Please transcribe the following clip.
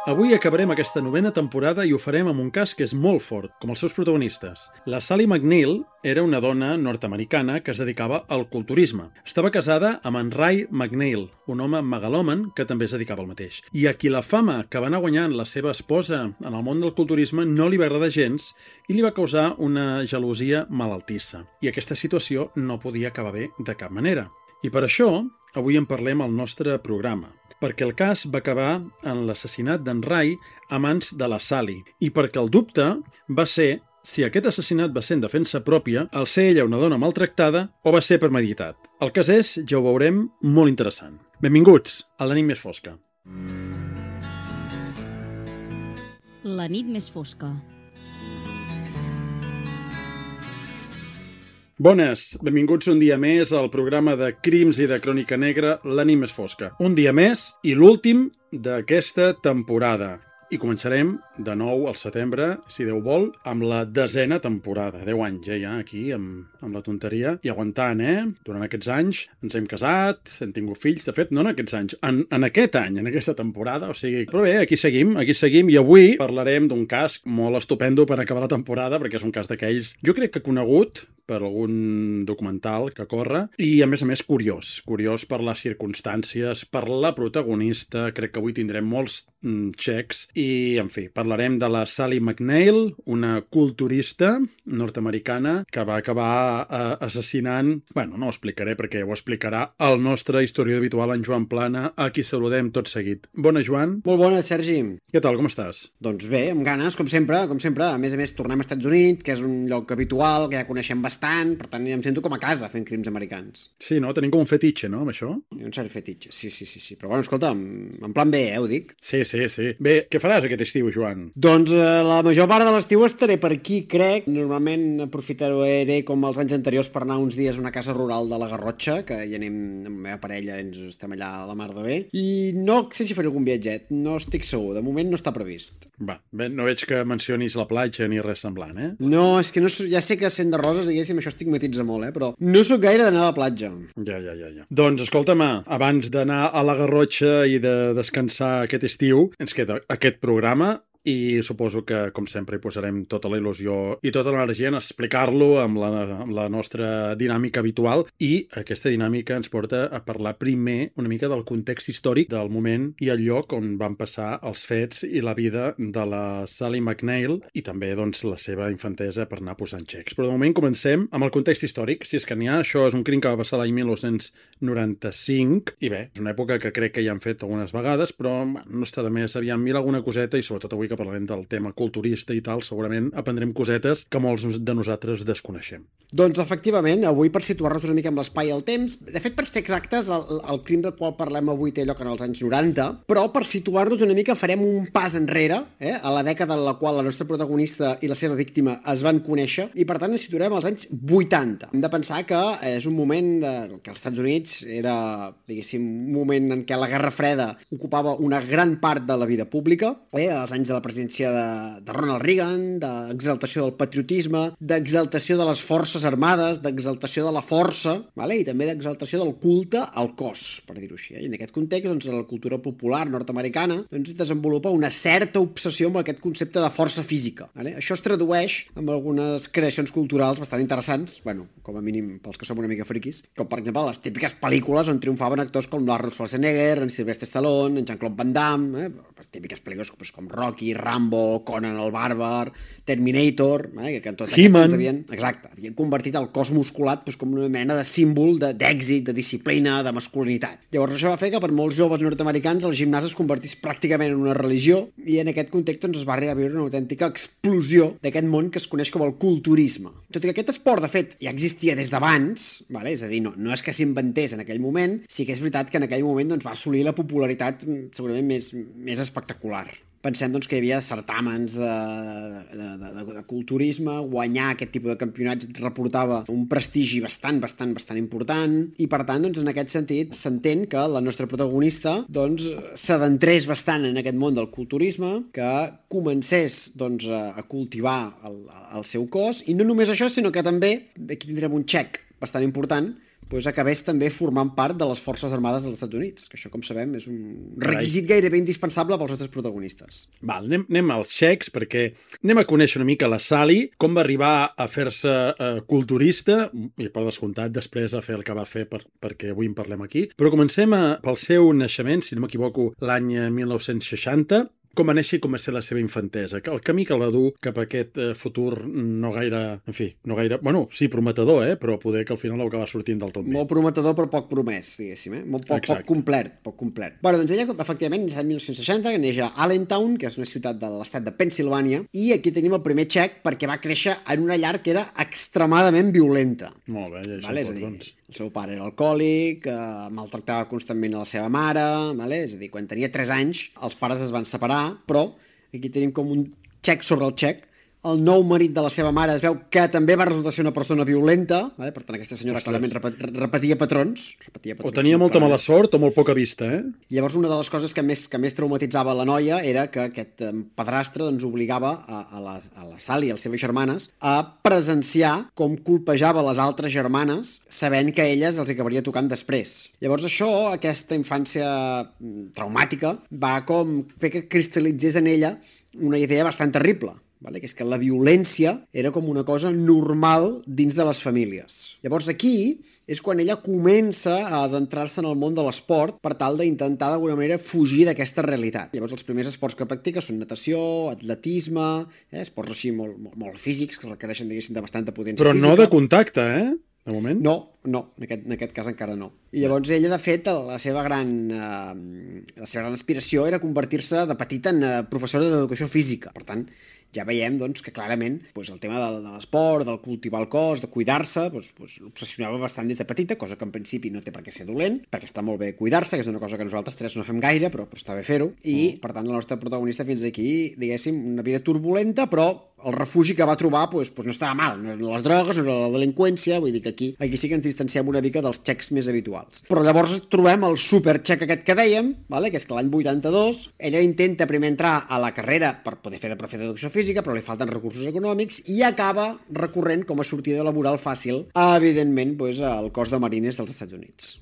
Avui acabarem aquesta novena temporada i ho farem amb un cas que és molt fort, com els seus protagonistes. La Sally McNeil era una dona nord-americana que es dedicava al culturisme. Estava casada amb en Ray McNeil, un home megalòman que també es dedicava al mateix. I a qui la fama que va anar guanyant la seva esposa en el món del culturisme no li va agradar gens i li va causar una gelosia malaltissa. I aquesta situació no podia acabar bé de cap manera. I per això, avui en parlem al nostre programa, perquè el cas va acabar en l'assassinat d'en Ray a mans de la Sally, i perquè el dubte va ser si aquest assassinat va ser en defensa pròpia, al ser ella una dona maltractada, o va ser premeditat. El cas és, ja ho veurem, molt interessant. Benvinguts a La nit més fosca. La nit més fosca. Bones, benvinguts un dia més al programa de Crims i de Crònica Negra, La nit més fosca. Un dia més i l'últim d'aquesta temporada. I començarem de nou al setembre, si Déu vol, amb la 10a temporada. 10 anys ja aquí, amb la tonteria. I aguantant, Durant aquests anys ens hem casat, hem tingut fills. De fet, no en aquests anys, en aquest any, en aquesta temporada. O sigui, però bé, aquí seguim. I avui parlarem d'un cas molt estupendo per acabar la temporada, perquè és un cas d'aquells, jo crec que conegut per algun documental que corre, i a més curiós per les circumstàncies, per la protagonista. Crec que avui tindrem molts xecs i, en fi, parlarem de la Sally McNeil, una culturista nord-americana que va acabar assassinant... Bueno, no ho explicaré perquè ho explicarà el nostre historiador habitual, en Joan Plana, a qui saludem tot seguit. Bona, Joan. Molt bona, Sergi. Què tal, com estàs? Doncs bé, amb ganes, com sempre. A més, tornem als Estats Units, que és un lloc habitual, que ja coneixem bastant, per tant, em sento com a casa fent crims americans. Sí, no? Tenim com un fetitxe, no, amb això? Un cert fetitxe, sí. Però bueno, escolta, en plan bé, ho dic. Sí. Bé, què faràs aquest estiu, Joan? Doncs la major part de l'estiu estaré per aquí, crec. Normalment aprofitaré com els anys anteriors per anar uns dies a una casa rural de la Garrotxa, que hi anem amb la meva parella, ens estem allà a la mar de bé. I no sé si faré algun viatget, no estic segur. De moment no està previst. Va, bé, no veig que mencionis la platja ni res semblant, No, és que no, ja sé que sent de Roses, diguéssim, això estigmatitza molt, però no sóc gaire d'anar a la platja. Ja. Doncs escolta'm, abans d'anar a la Garrotxa i de descansar aquest estiu, ens queda aquest programa i suposo que, com sempre, hi posarem tota la il·lusió i tota l'energia en explicar-lo amb la nostra dinàmica habitual, i aquesta dinàmica ens porta a parlar primer una mica del context històric del moment i el lloc on van passar els fets i la vida de la Sally McNeil i també, doncs, la seva infantesa per anar posant xecs. Però de moment comencem amb el context històric, si és que n'hi ha. Això és un crim que va passar l'any 1995 i bé, és una època que crec que ja han fet algunes vegades, però no està de més, aviam, mira alguna coseta, i sobretot avui que parlarem del tema culturista i tal, segurament aprendrem cosetes que molts de nosaltres desconeixem. Doncs efectivament, avui per situar-nos una mica amb l'espai i el temps, de fet per ser exactes, el crim del qual parlem avui té lloc en els anys 90, però per situar-nos una mica farem un pas enrere, a la dècada en la qual la nostra protagonista i la seva víctima es van conèixer, i per tant ens situarem als anys 80. Hem de pensar que és un moment que als Estats Units era, diguéssim, un moment en què la Guerra Freda ocupava una gran part de la vida pública, als anys de la presidència de Ronald Reagan, d'exaltació del patriotisme, d'exaltació de les forces armades, d'exaltació de la força, i també d'exaltació del culte al cos, per dir-ho així. I en aquest context, doncs, la cultura popular nord-americana desenvolupa una certa obsessió amb aquest concepte de força física. Això es tradueix en algunes creacions culturals bastant interessants, com a mínim pels que som una mica friquis, com per exemple les típiques pel·lícules on triomfaven actors com l'Arnold Schwarzenegger, en Sylvester Stallone, en Jean-Claude Van Damme, les típiques pel·lícules com Rocky, Rambo, Conan el Bàrbar, Terminator, que tot He-Man. Havien convertit el cos musculat com una mena de símbol d'èxit, de disciplina, de masculinitat. Llavors això va fer que per molts joves nord-americans el gimnàs es convertís pràcticament en una religió, i en aquest context es va arribar a viure una autèntica explosió d'aquest món que es coneix com el culturisme. Tot i que aquest esport, de fet, ja existia des d'abans, és a dir, no és que s'inventés en aquell moment, sí que és veritat que en aquell moment va assolir la popularitat segurament més espectacular. Pensem que hi havia certàmens de culturisme, guanyar aquest tipus de campionats reportava un prestigi bastant important, i per tant, en aquest sentit, s'entén que la nostra protagonista s'adentrés bastant en aquest món del culturisme, que comencés a cultivar el seu cos, i no només això, sinó que també, aquí tindrem un xec bastant important, doncs acabés també formant part de les Forces Armades dels Estats Units, que això, com sabem, és un requisit gairebé indispensable pels nostres protagonistes. Val, anem als xecs, perquè anem a conèixer una mica la Sally, com va arribar a fer-se culturista, i per descomptat després a fer el que va fer perquè avui en parlem aquí. Però comencem pel seu naixement, si no m'equivoco, l'any 1960, com va néixer i com va ser la seva infantesa, el camí que el va dur cap a aquest futur no gaire, bueno, sí, prometedor, però poder que al final va acabar sortint del tot bé. Molt prometedor, però poc promès, diguéssim, poc complet. Bueno, doncs ella, efectivament, neix l'any 1960, neix a Allentown, que és una ciutat de l'estat de Pennsilvània, i aquí tenim el primer xec perquè va créixer en una llar que era extremadament violenta. Molt bé, ja això vale? tot, doncs. El seu pare era alcohòlic, maltractava constantment a la seva mare, vale? És a dir, quan tenia 3 anys, els pares es van separar, però aquí tenim com un xec sobre el xec. El nou marit de la seva mare es veu que també va resultar ser una persona violenta, vale? Per tant aquesta senyora clarament repetia patrons. O tenia molta mala sort o molt poca vista, Llavors una de les coses que més traumatitzava la noia era que aquest padrastre doncs, obligava a la Sally i a les seves germanes a presenciar com colpejava les altres germanes sabent que elles els acabaria tocant després. Llavors això, aquesta infància traumàtica, va com fer que cristal·litzés en ella una idea bastant terrible, vale? Que és que la violència era com una cosa normal dins de les famílies. Llavors aquí és quan ella comença a adentrar-se en el món de l'esport per tal d'intentar d'alguna manera fugir d'aquesta realitat. Llavors els primers esports que practica són natació, atletisme, esports així molt físics que requereixen, diguéssim, de bastanta potència Però física. no de contacte, de moment? No, en aquest cas encara no. I llavors ella, de fet, la seva gran aspiració era convertir-se de petita en professora d'educació física. Per tant, ja veiem doncs, que clarament el tema de l'esport, del cultivar el cos, de cuidar-se, l'obsessionava bastant des de petita, cosa que en principi no té per què ser dolent, perquè està molt bé cuidar-se, que és una cosa que nosaltres tres no fem gaire, però està bé fer-ho. I, per tant, la nostra protagonista fins aquí, diguéssim, una vida turbulenta, però el refugi que va trobar no estava mal, no eren les drogues, no era la delinqüència, vull dir que aquí sí que ens distanciem una mica dels xecs més habituals. Però llavors trobem el superxec aquest que dèiem, que és que l'any 82 ella intenta primer entrar a la carrera per poder fer de profe d'educació física, però li falten recursos econòmics i acaba recorrent com a sortida laboral fàcil, evidentment, al cos de marines dels Estats Units.